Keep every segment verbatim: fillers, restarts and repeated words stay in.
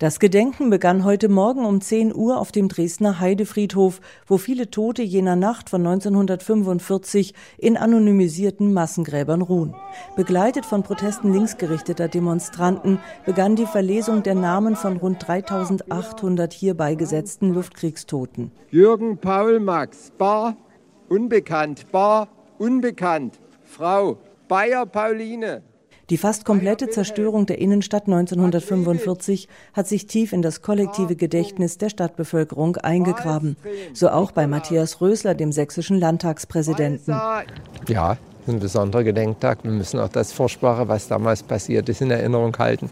Das Gedenken begann heute Morgen um zehn Uhr auf dem Dresdner Heidefriedhof, wo viele Tote jener Nacht von neunzehnhundertfünfundvierzig in anonymisierten Massengräbern ruhen. Begleitet von Protesten linksgerichteter Demonstranten begann die Verlesung der Namen von rund dreitausendachthundert hier beigesetzten Luftkriegstoten. Jürgen Paul Max, Bar, unbekannt, Bar, unbekannt, Frau Bayer Pauline. Die fast komplette Zerstörung der Innenstadt neunzehnhundertfünfundvierzig hat sich tief in das kollektive Gedächtnis der Stadtbevölkerung eingegraben. So auch bei Matthias Rösler, dem sächsischen Landtagspräsidenten. Ja, ein besonderer Gedenktag. Wir müssen auch das Furchtbare, was damals passiert ist, in Erinnerung halten.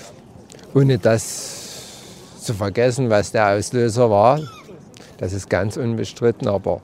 Ohne das zu vergessen, was der Auslöser war. Das ist ganz unbestritten, aber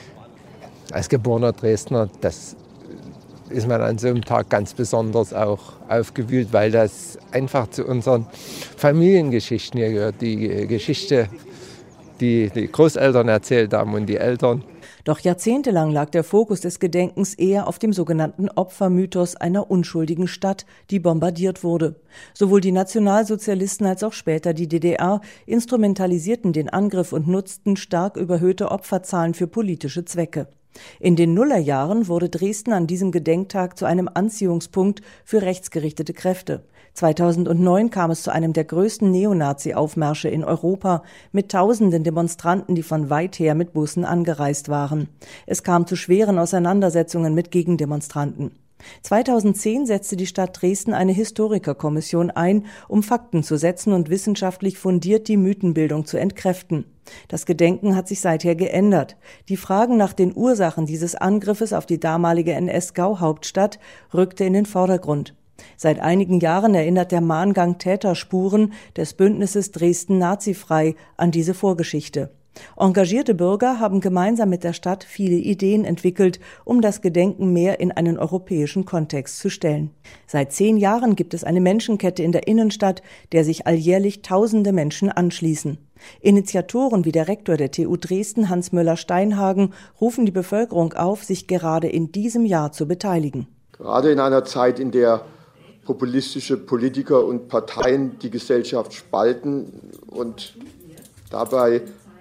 als geborener Dresdner, das ist man an so einem Tag ganz besonders auch aufgewühlt, weil das einfach zu unseren Familiengeschichten hier gehört. Die Geschichte, die die Großeltern erzählt haben und die Eltern. Doch jahrzehntelang lag der Fokus des Gedenkens eher auf dem sogenannten Opfermythos einer unschuldigen Stadt, die bombardiert wurde. Sowohl die Nationalsozialisten als auch später die D D R instrumentalisierten den Angriff und nutzten stark überhöhte Opferzahlen für politische Zwecke. In den Nullerjahren wurde Dresden an diesem Gedenktag zu einem Anziehungspunkt für rechtsgerichtete Kräfte. zweitausendneun kam es zu einem der größten Neonazi-Aufmärsche in Europa mit tausenden Demonstranten, die von weit her mit Bussen angereist waren. Es kam zu schweren Auseinandersetzungen mit Gegendemonstranten. zweitausendzehn setzte die Stadt Dresden eine Historikerkommission ein, um Fakten zu setzen und wissenschaftlich fundiert die Mythenbildung zu entkräften. Das Gedenken hat sich seither geändert. Die Fragen nach den Ursachen dieses Angriffes auf die damalige N S-Gauhauptstadt rückte in den Vordergrund. Seit einigen Jahren erinnert der Mahngang Täterspuren des Bündnisses Dresden nazifrei an diese Vorgeschichte. Engagierte Bürger haben gemeinsam mit der Stadt viele Ideen entwickelt, um das Gedenken mehr in einen europäischen Kontext zu stellen. Seit zehn Jahren gibt es eine Menschenkette in der Innenstadt, der sich alljährlich tausende Menschen anschließen. Initiatoren wie der Rektor der T U Dresden, Hans Müller-Steinhagen, rufen die Bevölkerung auf, sich gerade in diesem Jahr zu beteiligen. Gerade in einer Zeit, in der populistische Politiker und Parteien die Gesellschaft spalten und dabei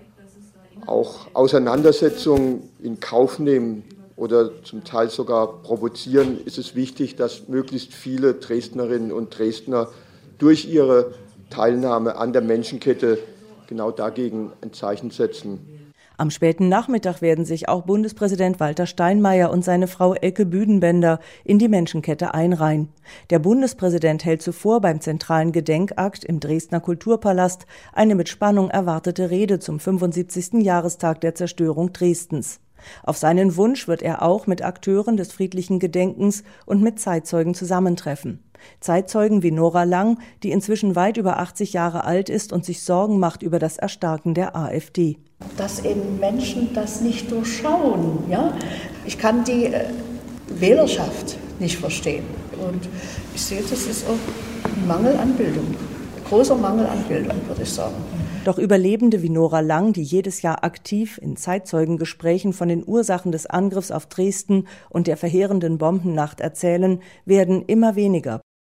auch Auseinandersetzungen in Kauf nehmen oder zum Teil sogar provozieren, ist es wichtig, dass möglichst viele Dresdnerinnen und Dresdner durch ihre Teilnahme an der Menschenkette genau dagegen ein Zeichen setzen. Am späten Nachmittag werden sich auch Bundespräsident Walter Steinmeier und seine Frau Elke Büdenbender in die Menschenkette einreihen. Der Bundespräsident hält zuvor beim zentralen Gedenkakt im Dresdner Kulturpalast eine mit Spannung erwartete Rede zum fünfundsiebzigsten Jahrestag der Zerstörung Dresdens. Auf seinen Wunsch wird er auch mit Akteuren des friedlichen Gedenkens und mit Zeitzeugen zusammentreffen. Zeitzeugen wie Nora Lang, die inzwischen weit über achtzig Jahre alt ist und sich Sorgen macht über das Erstarken der AfD. Dass eben Menschen das nicht durchschauen. Ja? Ich kann die äh, Wählerschaft nicht verstehen. Und ich sehe, das ist auch ein Mangel an Bildung. Großer Mangel an Bildung, würde ich sagen. Doch Überlebende wie Nora Lang, die jedes Jahr aktiv in Zeitzeugengesprächen von den Ursachen des Angriffs auf Dresden und der verheerenden Bombennacht erzählen, werden immer weniger.